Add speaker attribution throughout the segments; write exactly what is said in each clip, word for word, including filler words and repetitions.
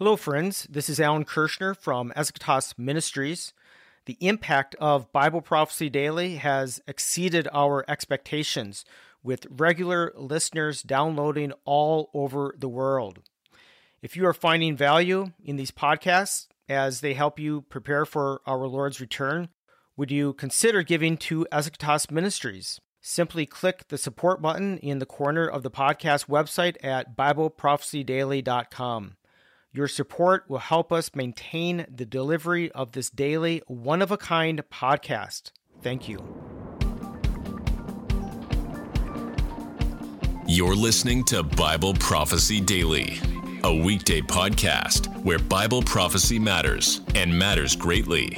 Speaker 1: Hello, friends. This is Alan Kirshner from Eschatos Ministries. The impact of Bible Prophecy Daily has exceeded our expectations, with regular listeners downloading all over the world. If you are finding value in these podcasts as they help you prepare for our Lord's return, would you consider giving to Eschatos Ministries? Simply click the support button in the corner of the podcast website at Bible Prophecy Daily dot com. Your support will help us maintain the delivery of this daily, one-of-a-kind podcast. Thank you.
Speaker 2: You're listening to Bible Prophecy Daily, a weekday podcast where Bible prophecy matters and matters greatly.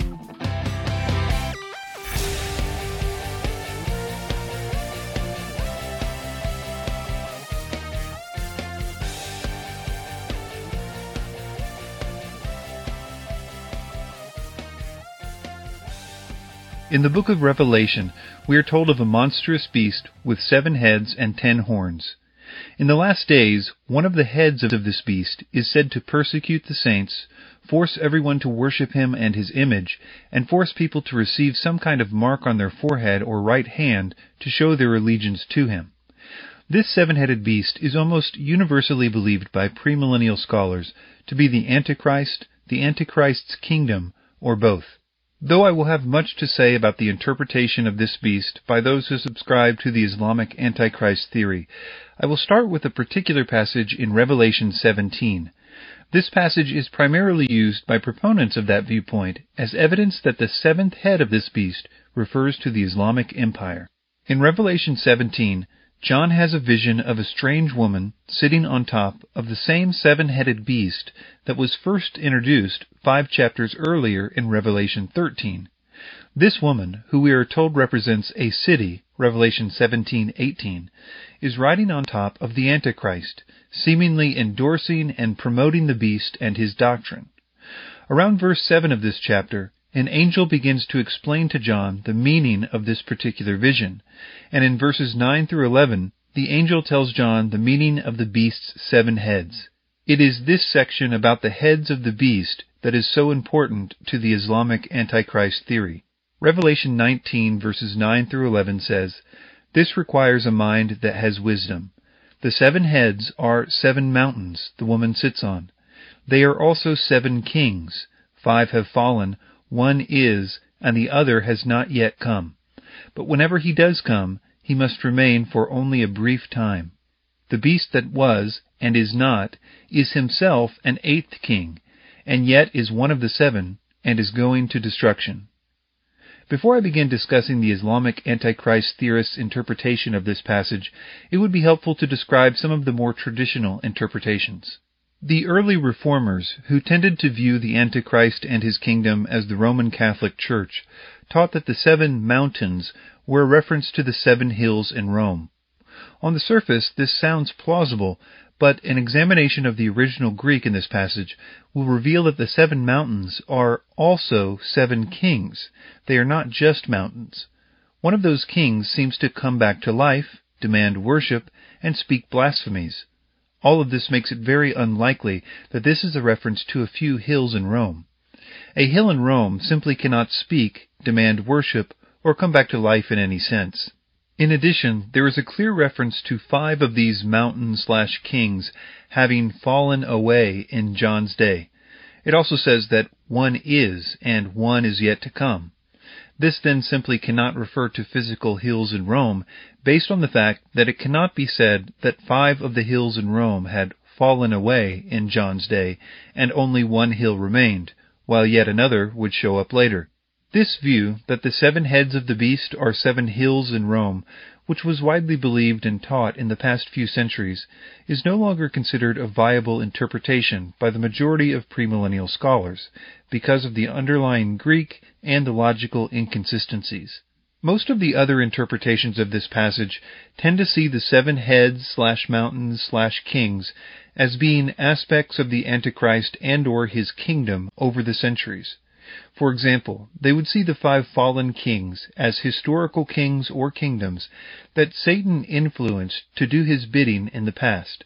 Speaker 3: In the book of Revelation, we are told of a monstrous beast with seven heads and ten horns. In the last days, one of the heads of this beast is said to persecute the saints, force everyone to worship him and his image, and force people to receive some kind of mark on their forehead or right hand to show their allegiance to him. This seven-headed beast is almost universally believed by premillennial scholars to be the Antichrist, the Antichrist's kingdom, or both. Though I will have much to say about the interpretation of this beast by those who subscribe to the Islamic Antichrist theory, I will start with a particular passage in Revelation seventeen. This passage is primarily used by proponents of that viewpoint as evidence that the seventh head of this beast refers to the Islamic Empire. In Revelation seventeen, John has a vision of a strange woman sitting on top of the same seven-headed beast that was first introduced five chapters earlier in Revelation thirteen. This woman, who we are told represents a city, Revelation seventeen eighteen, is riding on top of the Antichrist, seemingly endorsing and promoting the beast and his doctrine. Around verse seven of this chapter, an angel begins to explain to John the meaning of this particular vision, and in verses nine through eleven, the angel tells John the meaning of the beast's seven heads. It is this section about the heads of the beast that is so important to the Islamic Antichrist theory. Revelation nineteen verses nine through eleven says, "This requires a mind that has wisdom. The seven heads are seven mountains the woman sits on. They are also seven kings. Five have fallen, one is, and the other has not yet come. But whenever he does come, he must remain for only a brief time. The beast that was, and is not, is himself an eighth king, and yet is one of the seven, and is going to destruction." Before I begin discussing the Islamic Antichrist theorists' interpretation of this passage, it would be helpful to describe some of the more traditional interpretations. The early reformers, who tended to view the Antichrist and his kingdom as the Roman Catholic Church, taught that the seven mountains were a reference to the seven hills in Rome. On the surface, this sounds plausible, but an examination of the original Greek in this passage will reveal that the seven mountains are also seven kings. They are not just mountains. One of those kings seems to come back to life, demand worship, and speak blasphemies. All of this makes it very unlikely that this is a reference to a few hills in Rome. A hill in Rome simply cannot speak, demand worship, or come back to life in any sense. In addition, there is a clear reference to five of these mountain-slash-kings having fallen away in John's day. It also says that one is, and one is yet to come. This then simply cannot refer to physical hills in Rome, based on the fact that it cannot be said that five of the hills in Rome had fallen away in John's day, and only one hill remained, while yet another would show up later. This view, that the seven heads of the beast are seven hills in Rome, which was widely believed and taught in the past few centuries, is no longer considered a viable interpretation by the majority of premillennial scholars, because of the underlying Greek and the logical inconsistencies. Most of the other interpretations of this passage tend to see the seven heads slash mountains slash kings as being aspects of the Antichrist and or his kingdom over the centuries. For example, they would see the five fallen kings as historical kings or kingdoms that Satan influenced to do his bidding in the past.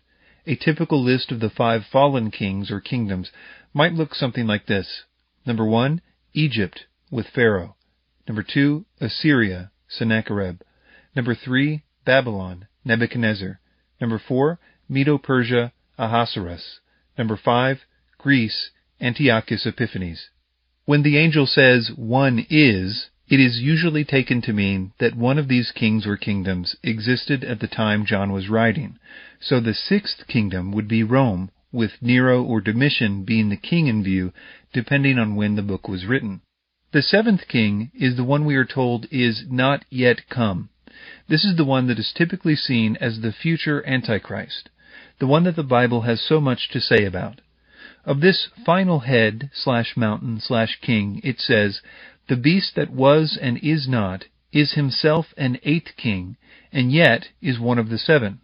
Speaker 3: A typical list of the five fallen kings or kingdoms might look something like this. Number one, Egypt with Pharaoh. Number two, Assyria, Sennacherib. Number three, Babylon, Nebuchadnezzar. Number four, Medo-Persia, Ahasuerus. Number five, Greece, Antiochus Epiphanes. When the angel says one is, it is usually taken to mean that one of these kings or kingdoms existed at the time John was writing. So the sixth kingdom would be Rome, with Nero or Domitian being the king in view, depending on when the book was written. The seventh king is the one we are told is not yet come. This is the one that is typically seen as the future Antichrist, the one that the Bible has so much to say about. Of this final head slash mountain slash king, it says, "The beast that was and is not is himself an eighth king, and yet is one of the seven."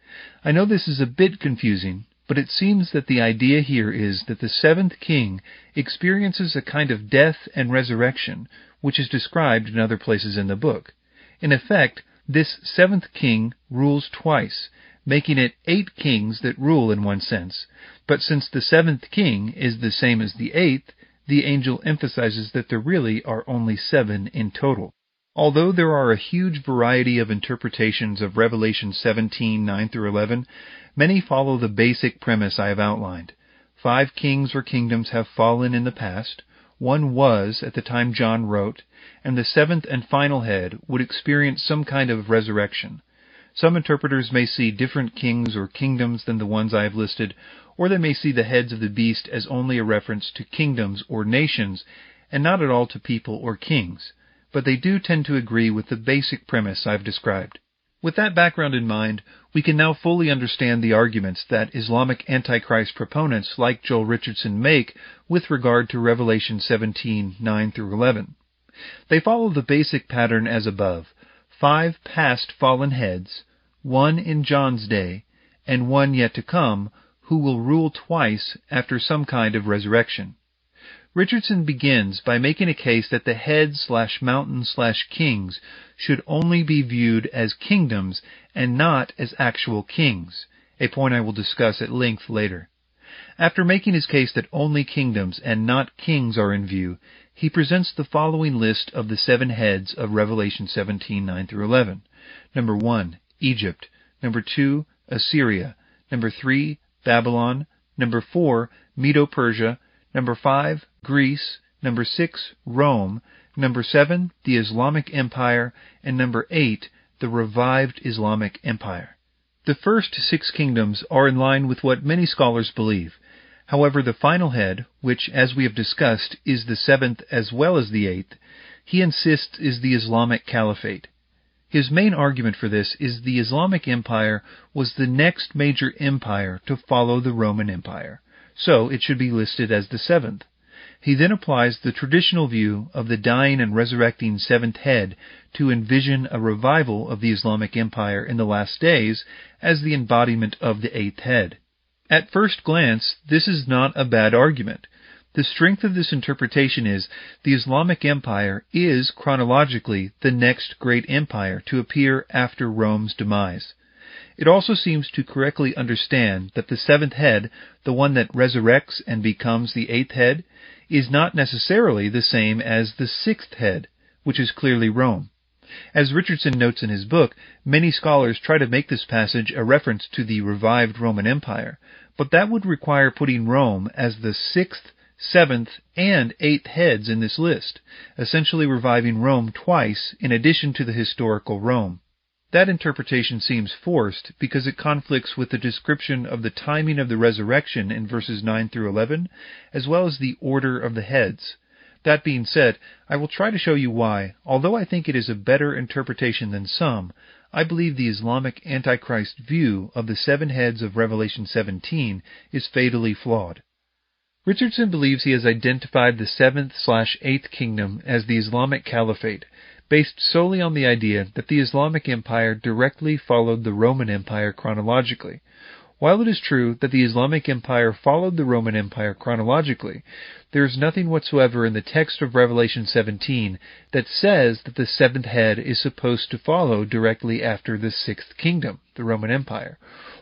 Speaker 3: I know this is a bit confusing, but it seems that the idea here is that the seventh king experiences a kind of death and resurrection, which is described in other places in the book. In effect, this seventh king rules twice, making it eight kings that rule in one sense. But since the seventh king is the same as the eighth, the angel emphasizes that there really are only seven in total. Although there are a huge variety of interpretations of Revelation seventeen, nine through eleven, many follow the basic premise I have outlined. Five kings or kingdoms have fallen in the past, one was at the time John wrote, and the seventh and final head would experience some kind of resurrection. Some interpreters may see different kings or kingdoms than the ones I have listed, or they may see the heads of the beast as only a reference to kingdoms or nations, and not at all to people or kings. But they do tend to agree with the basic premise I've described. With that background in mind, we can now fully understand the arguments that Islamic Antichrist proponents like Joel Richardson make with regard to Revelation seventeen, nine through eleven. They follow the basic pattern as above: five past fallen heads, one in John's day, and one yet to come, who will rule twice after some kind of resurrection. Richardson begins by making a case that the head slash mountain slash kings should only be viewed as kingdoms and not as actual kings, a point I will discuss at length later. After making his case that only kingdoms and not kings are in view, he presents the following list of the seven heads of Revelation seventeen, nine through eleven. Number one, Egypt. Number two, Assyria. Number three, Babylon. Number four, Medo-Persia. Number five, Greece. Number six, Rome. Number seven, the Islamic Empire. And number eight, the revived Islamic Empire. The first six kingdoms are in line with what many scholars believe. However, the final head, which, as we have discussed, is the seventh as well as the eighth, he insists is the Islamic Caliphate. His main argument for this is the Islamic Empire was the next major empire to follow the Roman Empire, so it should be listed as the seventh. He then applies the traditional view of the dying and resurrecting seventh head to envision a revival of the Islamic Empire in the last days as the embodiment of the eighth head. At first glance, this is not a bad argument. The strength of this interpretation is the Islamic Empire is chronologically the next great empire to appear after Rome's demise. It also seems to correctly understand that the seventh head, the one that resurrects and becomes the eighth head, is not necessarily the same as the sixth head, which is clearly Rome. As Richardson notes in his book, many scholars try to make this passage a reference to the revived Roman Empire, but that would require putting Rome as the sixth, seventh, and eighth heads in this list, essentially reviving Rome twice in addition to the historical Rome. That interpretation seems forced because it conflicts with the description of the timing of the resurrection in verses nine through eleven, as well as the order of the heads. That being said, I will try to show you why, although I think it is a better interpretation than some, I believe the Islamic Antichrist view of the seven heads of Revelation seventeen is fatally flawed. Richardson believes he has identified the seventh slash eighth kingdom as the Islamic Caliphate, based solely on the idea that the Islamic Empire directly followed the Roman Empire chronologically. While it is true that the Islamic Empire followed the Roman Empire chronologically, there is nothing whatsoever in the text of Revelation seventeen that says that the seventh head is supposed to follow directly after the sixth kingdom, the Roman Empire,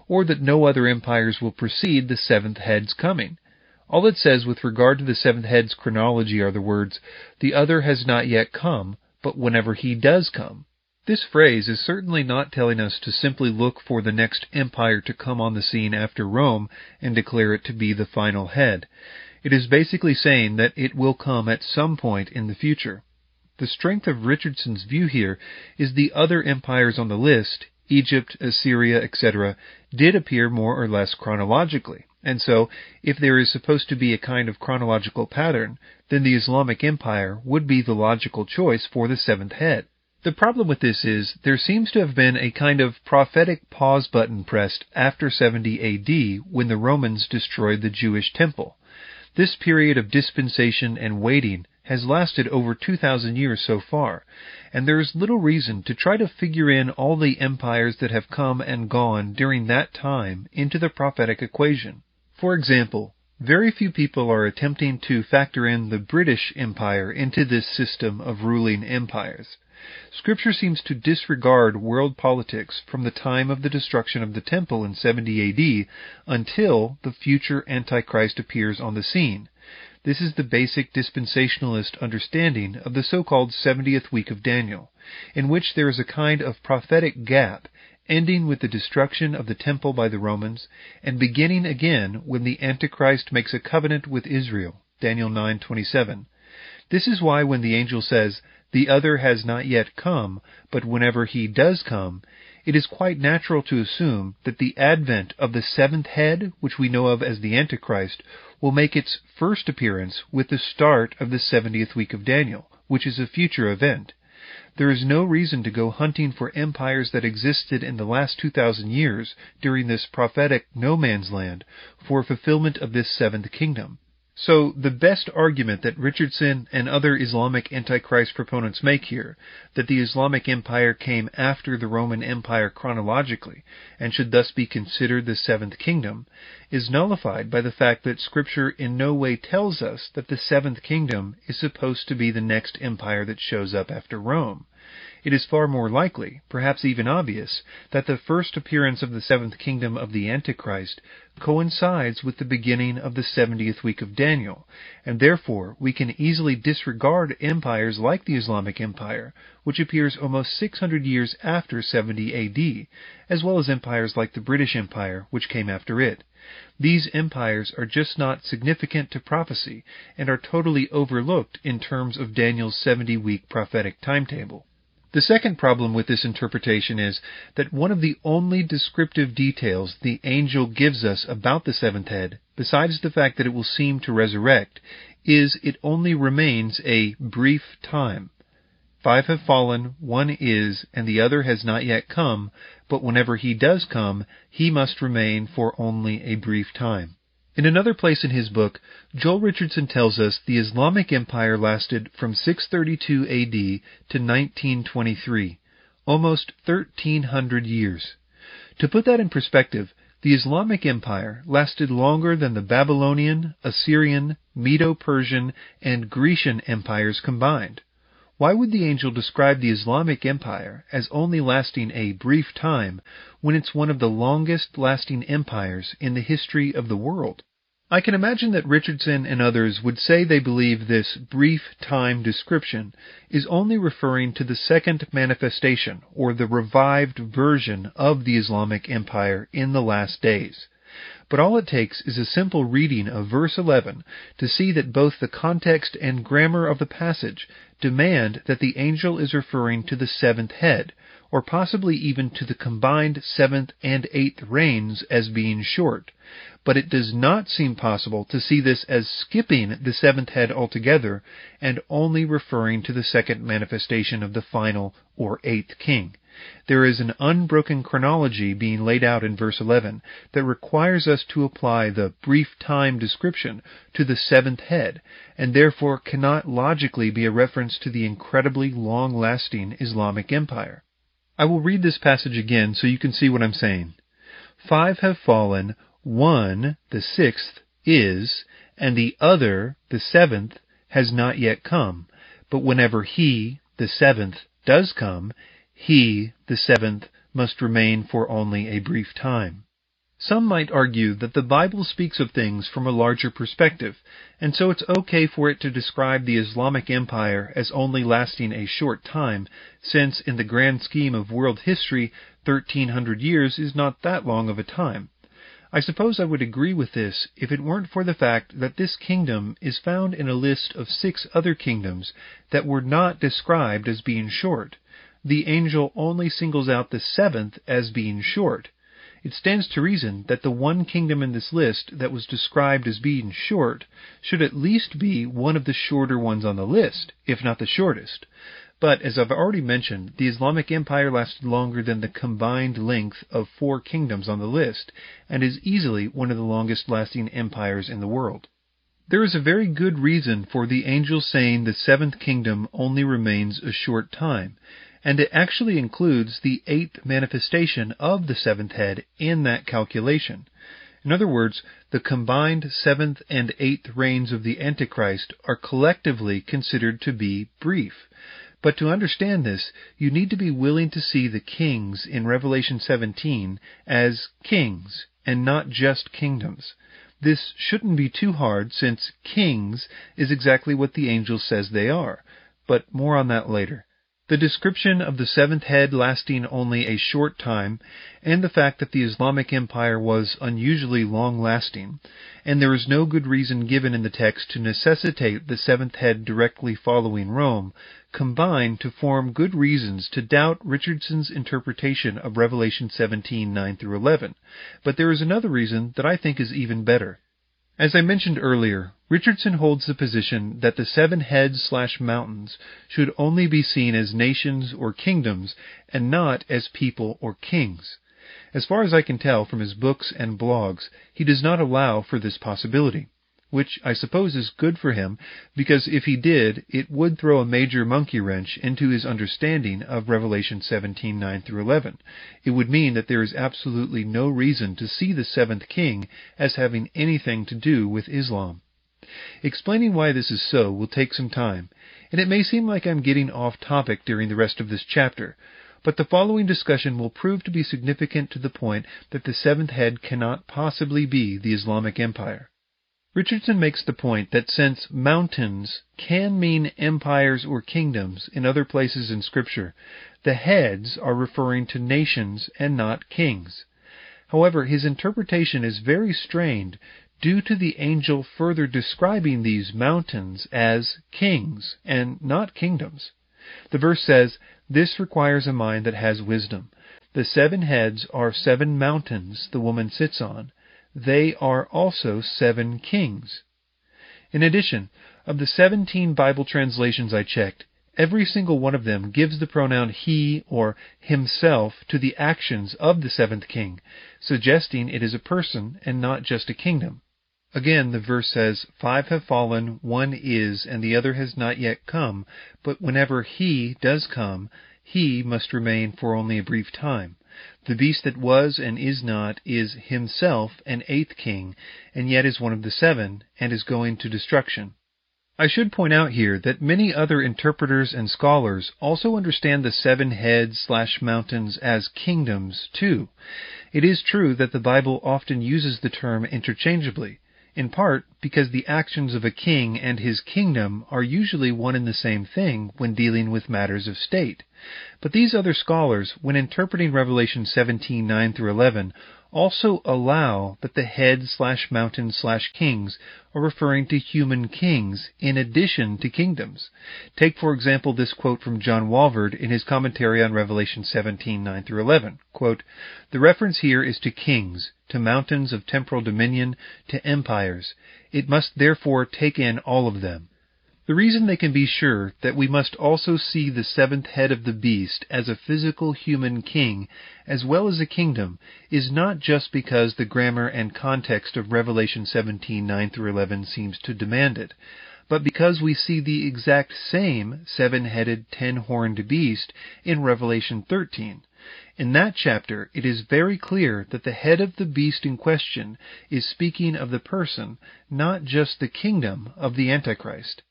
Speaker 3: or that no other empires will precede the seventh head's coming. All it says with regard to the seventh head's chronology are the words, "The other has not yet come, but whenever he does come." This phrase is certainly not telling us to simply look for the next empire to come on the scene after Rome and declare it to be the final head. It is basically saying that it will come at some point in the future. The strength of Richardson's view here is the other empires on the list, Egypt, Assyria, et cetera, did appear more or less chronologically. And so, if there is supposed to be a kind of chronological pattern, then the Islamic Empire would be the logical choice for the seventh head. The problem with this is, there seems to have been a kind of prophetic pause button pressed after seventy A D when the Romans destroyed the Jewish temple. This period of dispensation and waiting has lasted over two thousand years so far, and there is little reason to try to figure in all the empires that have come and gone during that time into the prophetic equation. For example, very few people are attempting to factor in the British Empire into this system of ruling empires. Scripture seems to disregard world politics from the time of the destruction of the temple in seventy A D until the future Antichrist appears on the scene. This is the basic dispensationalist understanding of the so-called seventieth week of Daniel, in which there is a kind of prophetic gap ending with the destruction of the temple by the Romans, and beginning again when the Antichrist makes a covenant with Israel, Daniel nine twenty-seven. This is why when the angel says, "The other has not yet come, but whenever he does come," it is quite natural to assume that the advent of the seventh head, which we know of as the Antichrist, will make its first appearance with the start of the seventieth week of Daniel, which is a future event. There is no reason to go hunting for empires that existed in the last two thousand years during this prophetic no-man's land for fulfillment of this seventh kingdom. So, the best argument that Richardson and other Islamic Antichrist proponents make here, that the Islamic Empire came after the Roman Empire chronologically, and should thus be considered the seventh kingdom, is nullified by the fact that Scripture in no way tells us that the seventh kingdom is supposed to be the next empire that shows up after Rome. It is far more likely, perhaps even obvious, that the first appearance of the seventh kingdom of the Antichrist coincides with the beginning of the seventieth week of Daniel, and therefore we can easily disregard empires like the Islamic Empire, which appears almost six hundred years after seventy A D, as well as empires like the British Empire, which came after it. These empires are just not significant to prophecy, and are totally overlooked in terms of Daniel's seventy-week prophetic timetable. The second problem with this interpretation is that one of the only descriptive details the angel gives us about the seventh head, besides the fact that it will seem to resurrect, is it only remains a brief time. Five have fallen, one is, and the other has not yet come, but whenever he does come, he must remain for only a brief time. In another place in his book, Joel Richardson tells us the Islamic Empire lasted from six thirty-two A D to nineteen twenty-three, almost thirteen hundred years. To put that in perspective, the Islamic Empire lasted longer than the Babylonian, Assyrian, Medo-Persian, and Grecian empires combined. Why would the angel describe the Islamic Empire as only lasting a brief time when it's one of the longest-lasting empires in the history of the world? I can imagine that Richardson and others would say they believe this brief time description is only referring to the second manifestation, or the revived version of the Islamic Empire in the last days. But all it takes is a simple reading of verse eleven to see that both the context and grammar of the passage demand that the angel is referring to the seventh head, or possibly even to the combined seventh and eighth reigns as being short. But it does not seem possible to see this as skipping the seventh head altogether and only referring to the second manifestation of the final or eighth king. There is an unbroken chronology being laid out in verse eleven that requires us to apply the brief time description to the seventh head, and therefore cannot logically be a reference to the incredibly long-lasting Islamic Empire. I will read this passage again so you can see what I'm saying. Five have fallen, one, the sixth, is, and the other, the seventh, has not yet come. But whenever he, the seventh, does come, he, the seventh, must remain for only a brief time. Some might argue that the Bible speaks of things from a larger perspective, and so it's okay for it to describe the Islamic Empire as only lasting a short time, since in the grand scheme of world history, thirteen hundred years is not that long of a time. I suppose I would agree with this if it weren't for the fact that this kingdom is found in a list of six other kingdoms that were not described as being short. The angel only singles out the seventh as being short. It stands to reason that the one kingdom in this list that was described as being short should at least be one of the shorter ones on the list, if not the shortest. But, as I've already mentioned, the Islamic Empire lasted longer than the combined length of four kingdoms on the list, and is easily one of the longest-lasting empires in the world. There is a very good reason for the angel saying the seventh kingdom only remains a short time, and it actually includes the eighth manifestation of the seventh head in that calculation. In other words, the combined seventh and eighth reigns of the Antichrist are collectively considered to be brief. But to understand this, you need to be willing to see the kings in Revelation seventeen as kings, and not just kingdoms. This shouldn't be too hard, since kings is exactly what the angel says they are. But more on that later. The description of the seventh head lasting only a short time, and the fact that the Islamic Empire was unusually long-lasting, and there is no good reason given in the text to necessitate the seventh head directly following Rome, combine to form good reasons to doubt Richardson's interpretation of Revelation seventeen, nine through eleven. But there is another reason that I think is even better. As I mentioned earlier, Richardson holds the position that the seven heads slash mountains should only be seen as nations or kingdoms and not as people or kings. As far as I can tell from his books and blogs, he does not allow for this possibility, which I suppose is good for him, because if he did, it would throw a major monkey wrench into his understanding of Revelation seventeen, nine through eleven. It would mean that there is absolutely no reason to see the seventh king as having anything to do with Islam. Explaining why this is so will take some time, and it may seem like I'm getting off topic during the rest of this chapter, but the following discussion will prove to be significant to the point that the seventh head cannot possibly be the Islamic Empire. Richardson makes the point that since mountains can mean empires or kingdoms in other places in Scripture, the heads are referring to nations and not kings. However, his interpretation is very strained due to the angel further describing these mountains as kings and not kingdoms. The verse says, "This requires a mind that has wisdom. The seven heads are seven mountains the woman sits on. They are also seven kings." In addition, of the seventeen Bible translations I checked, every single one of them gives the pronoun he or himself to the actions of the seventh king, suggesting it is a person and not just a kingdom. Again, the verse says, "Five have fallen, one is, and the other has not yet come, but whenever he does come, he must remain for only a brief time. The beast that was and is not is himself an eighth king, and yet is one of the seven, and is going to destruction." I should point out here that many other interpreters and scholars also understand the seven heads slash mountains as kingdoms, too. It is true that the Bible often uses the term interchangeably, in part because the actions of a king and his kingdom are usually one and the same thing when dealing with matters of state. But these other scholars, when interpreting Revelation seventeen, nine through eleven, also allow that the head slash mountain slash kings are referring to human kings in addition to kingdoms. Take, for example, this quote from John Walvoord in his commentary on Revelation seventeen, nine through eleven. Quote, "The reference here is to kings, to mountains of temporal dominion, to empires. It must therefore take in all of them. The reason they can be sure that we must also see the seventh head of the beast as a physical human king as well as a kingdom is not just because the grammar and context of Revelation seventeen, nine through eleven seems to demand it, but because we see the exact same seven-headed, ten-horned beast in Revelation thirteen. In that chapter, it is very clear that the head of the beast in question is speaking of the person, not just the kingdom of the Antichrist.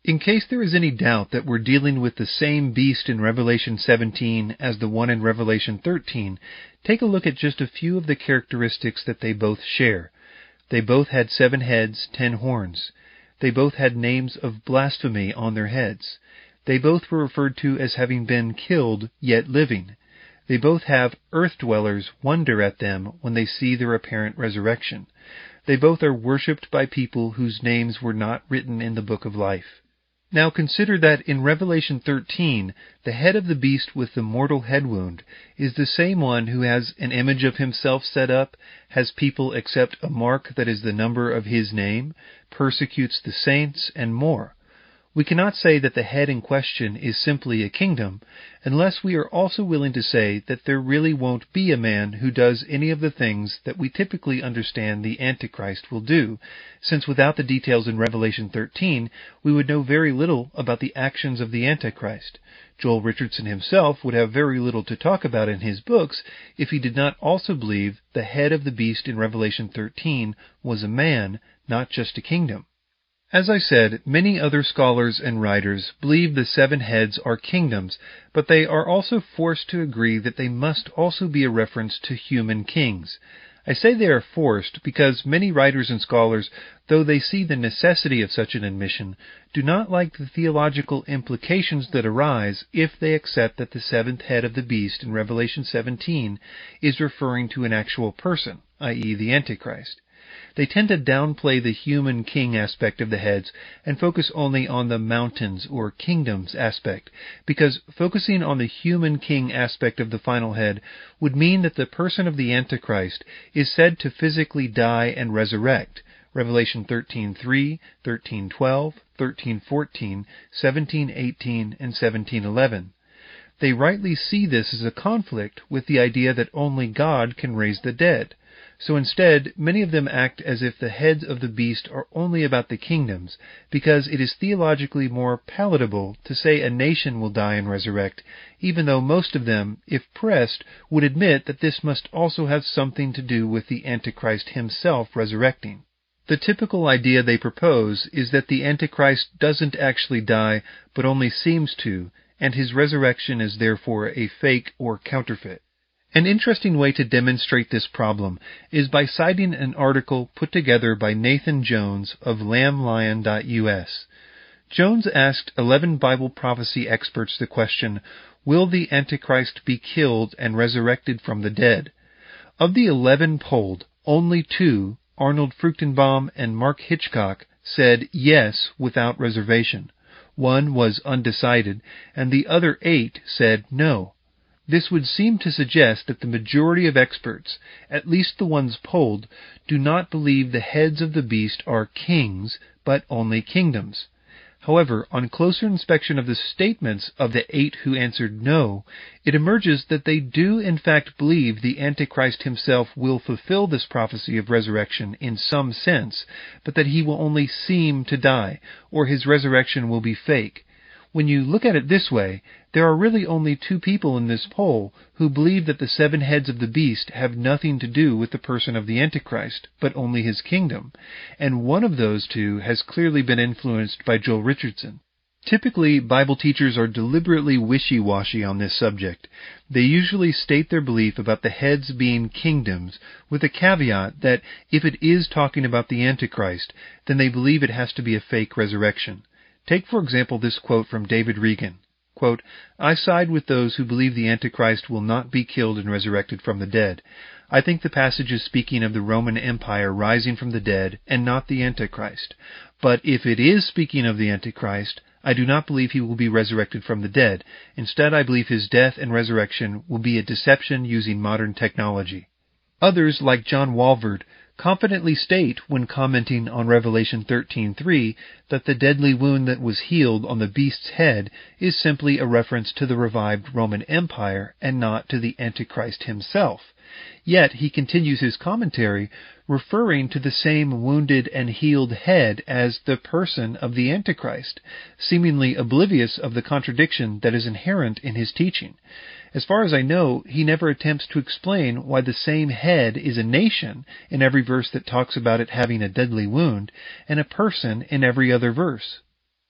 Speaker 3: In case there is any doubt that we're dealing with the same beast in Revelation seventeen as the one in Revelation thirteen, take a look at just a few of the characteristics that they both share. They both had seven heads, ten horns. They both had names of blasphemy on their heads. They both were referred to as having been killed, yet living. They both have earth-dwellers wonder at them when they see their apparent resurrection. They both are worshipped by people whose names were not written in the book of life. Now consider that in Revelation thirteen, the head of the beast with the mortal head wound is the same one who has an image of himself set up, has people accept a mark that is the number of his name, persecutes the saints, and more. We cannot say that the head in question is simply a kingdom, unless we are also willing to say that there really won't be a man who does any of the things that we typically understand the Antichrist will do, since without the details in Revelation thirteen, we would know very little about the actions of the Antichrist. Joel Richardson himself would have very little to talk about in his books if he did not also believe the head of the beast in Revelation thirteen was a man, not just a kingdom. As I said, many other scholars and writers believe the seven heads are kingdoms, but they are also forced to agree that they must also be a reference to human kings. I say they are forced because many writers and scholars, though they see the necessity of such an admission, do not like the theological implications that arise if they accept that the seventh head of the beast in Revelation seventeen is referring to an actual person, that is the Antichrist. They tend to downplay the human king aspect of the heads and focus only on the mountains or kingdoms aspect, because focusing on the human king aspect of the final head would mean that the person of the Antichrist is said to physically die and resurrect. Revelation thirteen three, thirteen twelve, thirteen fourteen, seventeen eighteen, and seventeen eleven. They rightly see this as a conflict with the idea that only God can raise the dead. So instead, many of them act as if the heads of the beast are only about the kingdoms, because it is theologically more palatable to say a nation will die and resurrect, even though most of them, if pressed, would admit that this must also have something to do with the Antichrist himself resurrecting. The typical idea they propose is that the Antichrist doesn't actually die, but only seems to, and his resurrection is therefore a fake or counterfeit. An interesting way to demonstrate this problem is by citing an article put together by Nathan Jones of lamb lion dot U S. Jones asked eleven Bible prophecy experts the question, will the Antichrist be killed and resurrected from the dead? Of the eleven polled, only two, Arnold Fruchtenbaum and Mark Hitchcock, said yes without reservation. One was undecided, and the other eight said no. This would seem to suggest that the majority of experts, at least the ones polled, do not believe the heads of the beast are kings, but only kingdoms. However, on closer inspection of the statements of the eight who answered no, it emerges that they do in fact believe the Antichrist himself will fulfill this prophecy of resurrection in some sense, but that he will only seem to die, or his resurrection will be fake. When you look at it this way, there are really only two people in this poll who believe that the seven heads of the beast have nothing to do with the person of the Antichrist, but only his kingdom, and one of those two has clearly been influenced by Joel Richardson. Typically, Bible teachers are deliberately wishy-washy on this subject. They usually state their belief about the heads being kingdoms, with a caveat that if it is talking about the Antichrist, then they believe it has to be a fake resurrection. Take, for example, this quote from David Regan. Quote, I side with those who believe the Antichrist will not be killed and resurrected from the dead. I think the passage is speaking of the Roman Empire rising from the dead and not the Antichrist. But if it is speaking of the Antichrist, I do not believe he will be resurrected from the dead. Instead, I believe his death and resurrection will be a deception using modern technology. Others, like John Walvoord, confidently state, when commenting on Revelation thirteen three, that the deadly wound that was healed on the beast's head is simply a reference to the revived Roman Empire and not to the Antichrist himself. Yet he continues his commentary referring to the same wounded and healed head as the person of the Antichrist, seemingly oblivious of the contradiction that is inherent in his teaching. As far as I know, he never attempts to explain why the same head is a nation in every verse that talks about it having a deadly wound, and a person in every other verse.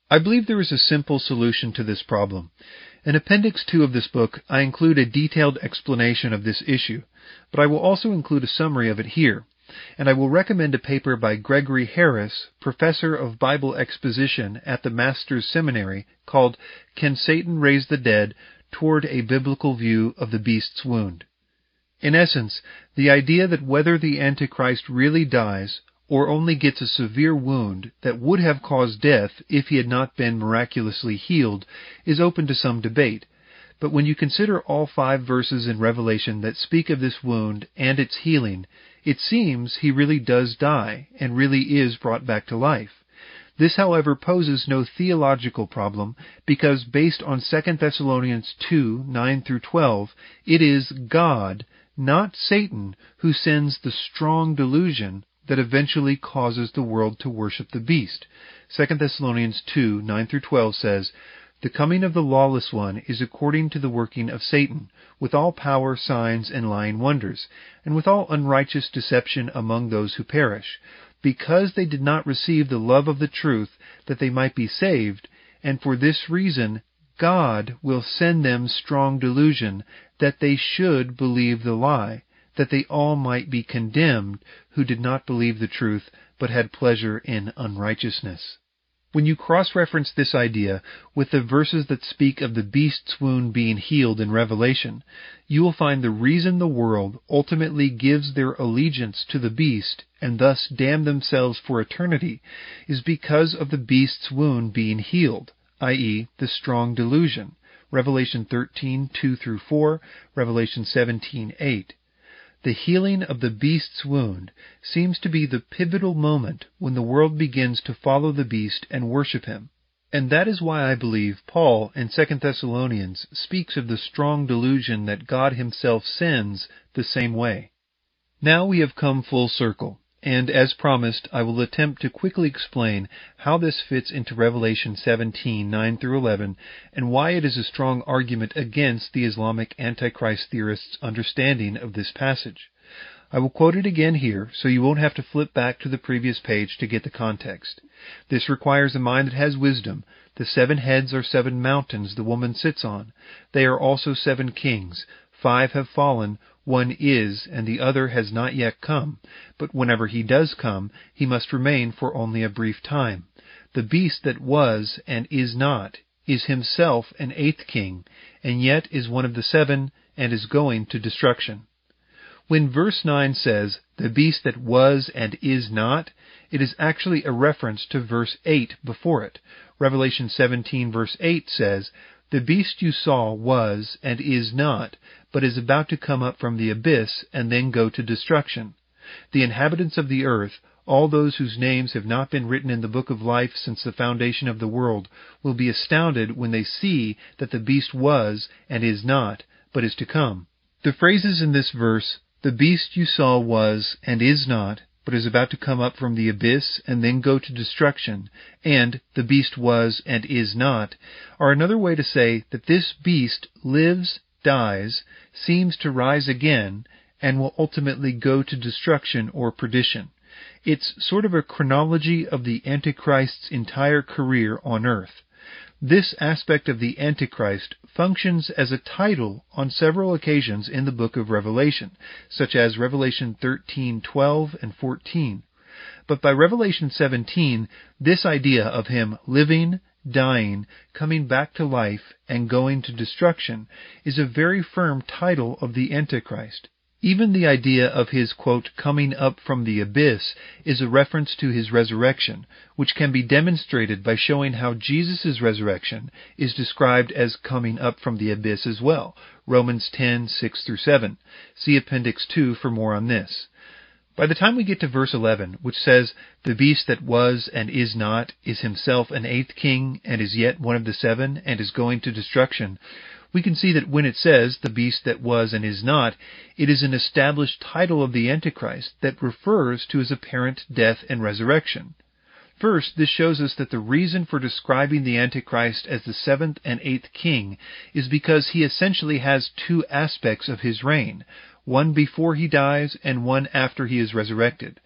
Speaker 3: I believe there is a simple solution to this problem. In Appendix two of this book, I include a detailed explanation of this issue, but I will also include a summary of it here, and I will recommend a paper by Gregory Harris, Professor of Bible Exposition at the Master's Seminary, called Can Satan Raise the Dead? Toward a Biblical View of the Beast's Wound. In essence, the idea that whether the Antichrist really dies or only gets a severe wound that would have caused death if he had not been miraculously healed is open to some debate. But when you consider all five verses in Revelation that speak of this wound and its healing, it seems he really does die and really is brought back to life. This, however, poses no theological problem because based on Second Thessalonians two, nine through twelve, it is God, not Satan, who sends the strong delusion that eventually causes the world to worship the beast. Second Thessalonians two, nine through twelve says, The coming of the lawless one is according to the working of Satan, with all power, signs, and lying wonders, and with all unrighteous deception among those who perish, because they did not receive the love of the truth, that they might be saved, and for this reason God will send them strong delusion, that they should believe the lie, that they all might be condemned, who did not believe the truth, but had pleasure in unrighteousness. When you cross-reference this idea with the verses that speak of the beast's wound being healed in Revelation, you will find the reason the world ultimately gives their allegiance to the beast and thus damn themselves for eternity is because of the beast's wound being healed, that is, the strong delusion. Revelation thirteen, two through four, Revelation seventeen, eight. The healing of the beast's wound seems to be the pivotal moment when the world begins to follow the beast and worship him. And that is why I believe Paul in Second Thessalonians speaks of the strong delusion that God himself sends the same way. Now we have come full circle, and as promised, I will attempt to quickly explain how this fits into Revelation seventeen, nine through eleven, and why it is a strong argument against the Islamic Antichrist theorists' understanding of this passage. I will quote it again here, so you won't have to flip back to the previous page to get the context. This requires a mind that has wisdom. The seven heads are seven mountains the woman sits on. They are also seven kings. Five have fallen, one is, and the other has not yet come. But whenever he does come, he must remain for only a brief time. The beast that was and is not is himself an eighth king, and yet is one of the seven, and is going to destruction. When verse nine says, the beast that was and is not, it is actually a reference to verse eight before it. Revelation seventeen verse eight says, The beast you saw was and is not, but is about to come up from the abyss and then go to destruction. The inhabitants of the earth, all those whose names have not been written in the book of life since the foundation of the world, will be astounded when they see that the beast was and is not, but is to come. The phrases in this verse, the beast you saw was and is not, but is about to come up from the abyss and then go to destruction, and the beast was and is not, are another way to say that this beast lives, dies, seems to rise again, and will ultimately go to destruction or perdition. It's sort of a chronology of the Antichrist's entire career on earth. This aspect of the Antichrist functions as a title on several occasions in the book of Revelation, such as Revelation thirteen, twelve, and fourteen. But by Revelation seventeen, this idea of him living, dying, coming back to life, and going to destruction is a very firm title of the Antichrist. Even the idea of his, quote, coming up from the abyss is a reference to his resurrection, which can be demonstrated by showing how Jesus' resurrection is described as coming up from the abyss as well. Romans ten, six through seven. See Appendix two for more on this. By the time we get to verse eleven, which says, The beast that was and is not is himself an eighth king, and is yet one of the seven, and is going to destruction, we can see that when it says, the beast that was and is not, it is an established title of the Antichrist that refers to his apparent death and resurrection. First, this shows us that the reason for describing the Antichrist as the seventh and eighth king is because he essentially has two aspects of his reign, one before he dies and one after he is resurrected.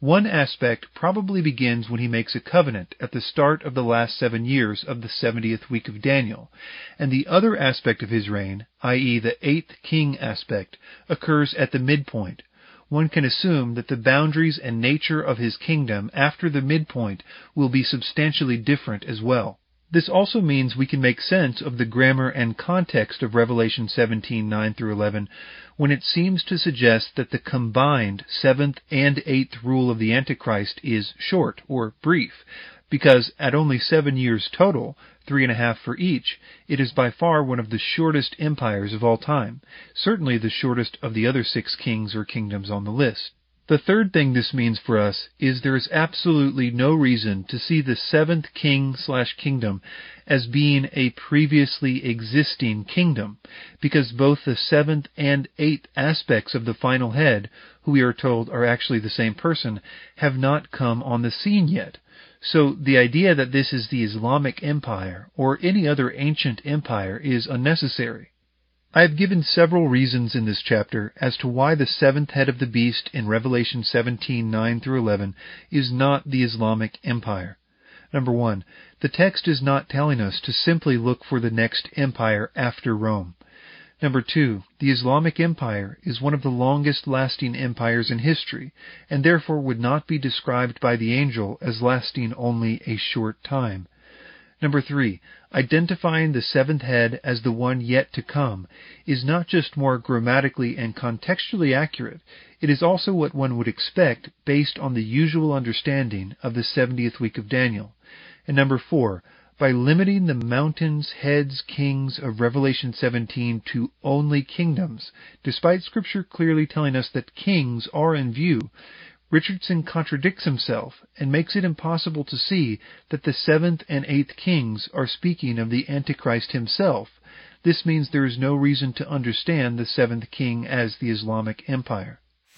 Speaker 3: One aspect probably begins when he makes a covenant at the start of the last seven years of the seventieth week of Daniel, and the other aspect of his reign, that is the eighth king aspect, occurs at the midpoint. One can assume that the boundaries and nature of his kingdom after the midpoint will be substantially different as well. This also means we can make sense of the grammar and context of Revelation seventeen, nine through eleven, when it seems to suggest that the combined seventh and eighth rule of the Antichrist is short, or brief, because at only seven years total, three and a half for each, it is by far one of the shortest empires of all time, certainly the shortest of the other six kings or kingdoms on the list. The third thing this means for us is there is absolutely no reason to see the seventh king slash kingdom as being a previously existing kingdom, because both the seventh and eighth aspects of the final head, who we are told are actually the same person, have not come on the scene yet. So the idea that this is the Islamic Empire or any other ancient empire is unnecessary. I have given several reasons in this chapter as to why the seventh head of the beast in Revelation seventeen, nine through eleven is not the Islamic Empire. Number one, the text is not telling us to simply look for the next empire after Rome. Number two, the Islamic Empire is one of the longest-lasting empires in history, and therefore would not be described by the angel as lasting only a short time. Number three, identifying the seventh head as the one yet to come is not just more grammatically and contextually accurate, it is also what one would expect based on the usual understanding of the seventieth week of Daniel. And number four, by limiting the mountains, heads, kings of Revelation seventeen to only kingdoms, despite Scripture clearly telling us that kings are in view, Richardson contradicts himself and makes it impossible to see that the seventh and eighth kings are speaking of the Antichrist himself. This means there is no reason to understand the seventh king as the Islamic Empire.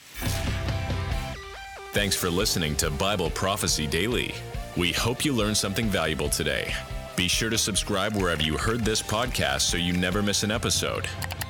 Speaker 2: Thanks for listening to Bible Prophecy Daily. We hope you learned something valuable today. Be sure to subscribe wherever you heard this podcast so you never miss an episode.